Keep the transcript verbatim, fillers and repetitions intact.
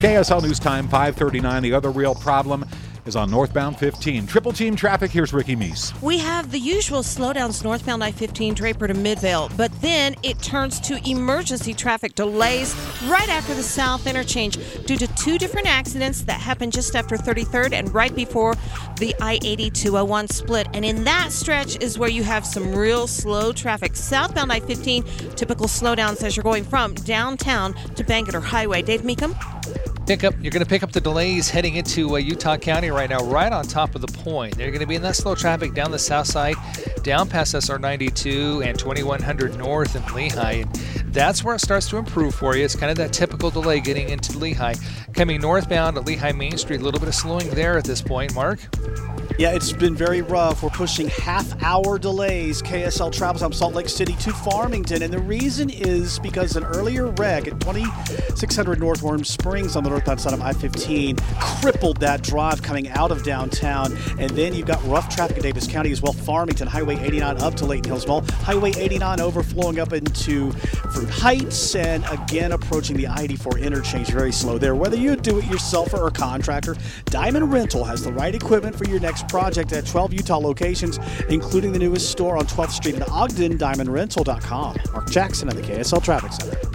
K S L News Time, five thirty-nine. The other real problem is on northbound fifteen. Triple team traffic. Here's Ricky Meese. We have the usual slowdowns northbound I fifteen Draper to Midvale, but then it turns to emergency traffic delays right after the South Interchange due to two different accidents that happened just after thirty-third and right before the I eighty two oh one split. And in that stretch is where you have some real slow traffic. Southbound I fifteen, typical slowdowns as you're going from downtown to Bangerter Highway. Dave Meekum? Pick up, you're going to pick up the delays heading into uh, Utah County right now, right on top of the point. They're going to be in that slow traffic down the south side, down past S R ninety-two and twenty-one hundred north in Lehigh. And that's where it starts to improve for you. It's kind of that typical delay getting into Lehigh. Coming northbound at Lehigh Main Street, a little bit of slowing there at this point. Mark? Yeah, it's been very rough. We're pushing half-hour delays. K S L travels from Salt Lake City to Farmington, and the reason is because an earlier wreck at twenty-six hundred North Warm Springs on the northbound side of I fifteen crippled that drive coming out of downtown. And then you've got rough traffic in Davis County as well. Farmington, Highway eighty-nine up to Layton Hills Mall. Highway eighty-nine overflowing up into Fruit Heights, and again approaching the I eighty-four interchange. Very slow there. Whether you do it yourself or a contractor, Diamond Rental has the right equipment for your next project at twelve Utah locations, including the newest store on twelfth Street in Ogden, diamond rental dot com. Mark Jackson at the K S L Traffic Center.